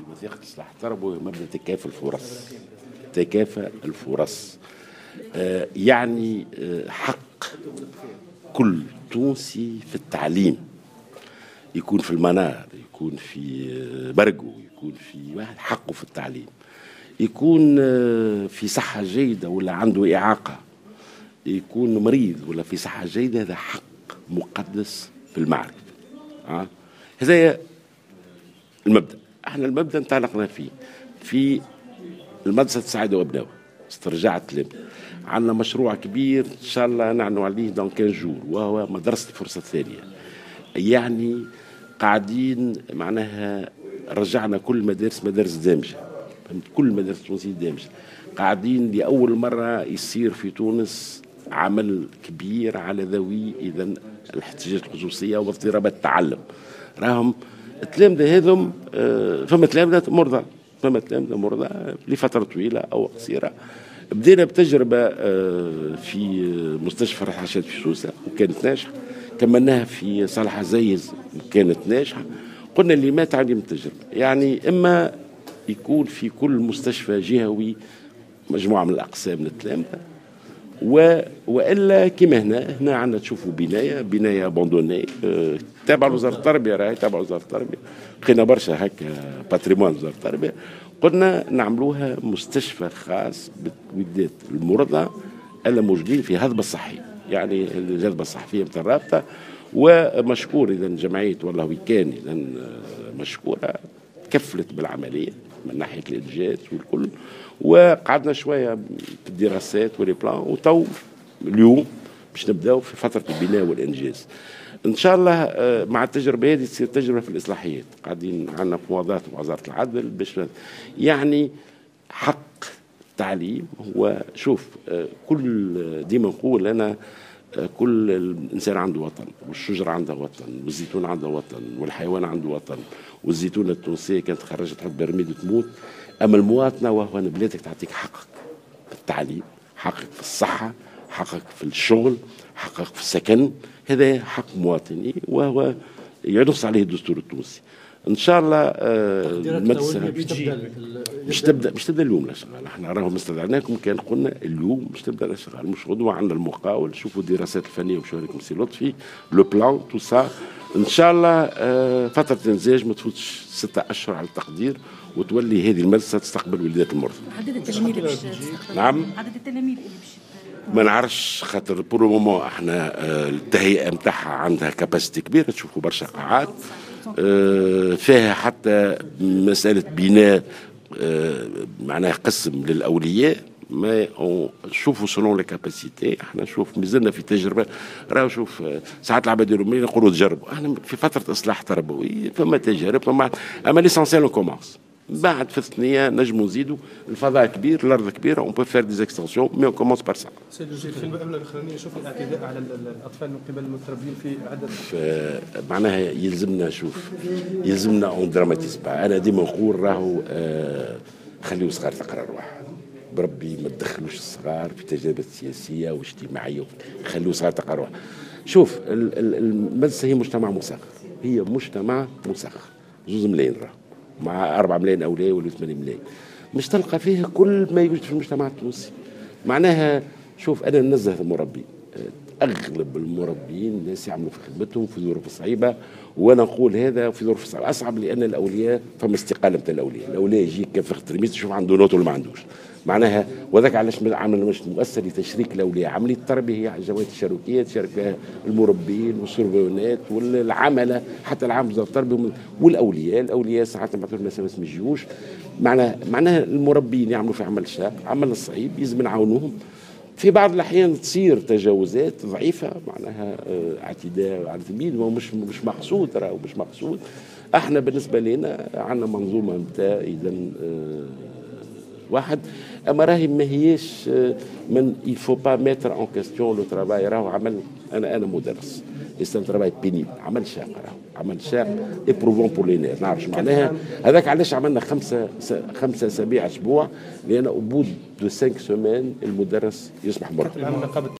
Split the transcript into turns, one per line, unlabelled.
وثيقة إصلاح التربوي مبدأ تكافؤ الفرص. تكافؤ الفرص يعني حق كل تونسي في التعليم، يكون في المنار، يكون في برقو، يكون في واحد حقه في التعليم، يكون في صحة جيدة ولا عنده إعاقة، يكون مريض ولا في صحة جيدة، هذا حق مقدس في المعرفة. هذا المبدأ، احنا المبدأ انطلقنا فيه في المدرسة سعادة وابناوة استرجاع التلاميذ. عندنا مشروع كبير ان شاء الله نعلنوا عليه دون 15 جور، وهو مدرسة الفرصة الثانية. يعني قاعدين معناها رجعنا كل مدارس دامجة، كل المدارس التونسية دامجة. قاعدين لأول مرة يصير في تونس عمل كبير على ذوي إذا الاحتياجات الخصوصية واضطرابات التعلم. راهم التلامذة هذم فما تلامذة مرضى، فما تلامذة مرضى لفترة طويلة أو قصيرة. بدينا بتجربة في مستشفى الحاشات في سوسة وكانت ناجحة، كملناها في صالح عزيز وكانت ناجحة. قلنا اللي ما تعلم التجربة يعني إما يكون في كل مستشفى جهوي مجموعة من الأقسام للتلامذة، والا كما هنا عندنا تشوفوا بنايه بوندوني تابع لوزاره التربيه، راهي تابع وزاره التربيه، لقينا برشا هكا باتريمون وزاره التربيه. قلنا نعملوها مستشفى خاص بودات المرضى اللي موجودين في هضبه الصحيه، يعني الهضبه الصحفيه نتاع الرابطه. ومشكور اذا جمعيه والله ويكان اذا مشكوره كفلت بالعمليه من ناحيه الانجاز والكل. وقعدنا شويه في الدراسات ولي بلان، وتو اليوم باش نبداو في فتره البناء والانجاز ان شاء الله. مع التجربه هذه تصير تجربه في الاصلاحيات. قاعدين عندنا مفاوضات مع وزاره العدل باش يعني حق التعليم هو شوف كل ديما نقول انا كل الانسان عنده وطن، والشجره عندها وطن، والزيتون عنده وطن، والحيوان عنده وطن، والزيتونه التونسيه كانت خرجت تحط برميل وتموت. اما المواطنه وهو ان بلادك تعطيك حقك في التعليم، حقك في الصحه، حقك في الشغل، حقك في السكن. هذا حق مواطني وهو ينص عليه الدستور التونسي. ان شاء الله المدرسه مش تبدا اليوم لا شغال. احنا راهم استدعيناكم كان قلنا اليوم مش تبدا لا شغال، مش غدوه. عندنا المقاول، شوفوا الدراسات الفنيه وشارككم سي لطفي لو بلان تو سا. ان شاء الله فتره الانتاج ما تفوتش 6 اشهر على التقدير، وتولي هذه المدرسه تستقبل وليدات المرضى.
عدد التلاميذ اللي باش تستقبل؟
نعم
عدد التلاميذ اللي باش
ما نعرفش، خاطر بور مومون احنا التهيئه نتاعها عندها كاباسيتي كبيره، تشوفوا برشا قاعات فيها حتى مساله بناء معناها قسم للاولياء. ما نشوفوا سلون لي كاباسيتي. احنا نشوف مازلنا في تجربه. راهو شوف ساعات العباد يقولوا نقولوا تجربوا، احنا في فتره اصلاح تربوي فما تجارب فما، اما ليسونسيال كومونس. بعد في الثانيه نجموا نزيدوا. الفضاء كبير، الارض كبيره، اون بو فير دي اكستنسيون مي اون كومونس بار سا.
في المقابله الاخرانيه نشوف الاعتداء على الاطفال من قبل المتربيين في عدد
معناها يلزمنا اون دراماتيزم. انا ديما نقول راهو خليوا الصغار تقرا روح بربي، ما تدخلوش الصغار في تجارب سياسيه واجتماعيه، خليوا الصغار تقرا روح. شوف المدرسه هي مجتمع مسخر، هي مجتمع مسخر 2 ملايين راهو مع 4 ملايين اولاد ولا 8 ملايين، مش تلقى فيها كل ما يوجد في المجتمع التونسي. معناها شوف انا ننزه المربي، اغلب المربيين ناس يعملوا في خدمتهم في ظروف صعيبه، وانا نقول هذا في ظروف صعيبه اصعب، لان الاولياء فما استقاله نتاع الاولياء يجيك كيف تلميذ تشوف عنده نوت ولا ما عندوش. معناها وذاك علاش عملنا مش مؤسسه لتشريك الاولياء. عمليه التربيه هي جمعيات الشركيه تشارك فيها المربين والسرفيونات والعمله، حتى العام وزاره التربيه والاولياء ساعات نبعثوا لهم SMS ما يجيوش. معناها المربين يعملوا في عمل شاق، عمل الصعيب يلزم نعاونوهم. في بعض الاحيان تصير تجاوزات ضعيفه، معناها اعتداء على التلميذ، مش مقصود، راهو مش مقصود. احنا بالنسبه لنا عندنا منظومه نتاع اذا واحد، اما راهي ما هيش من il faut pas mettre en question le travail. راهو عمل انا مدرس، c'est un travail pénible، عمل شاق، راهو عمل شاق éprouvant pour les nerfs. نعرفش معناها هذاك علاش عملنا 5 أسابيع اسبوع، لان au bout de 5 semaines المدرس يصبح مرهق.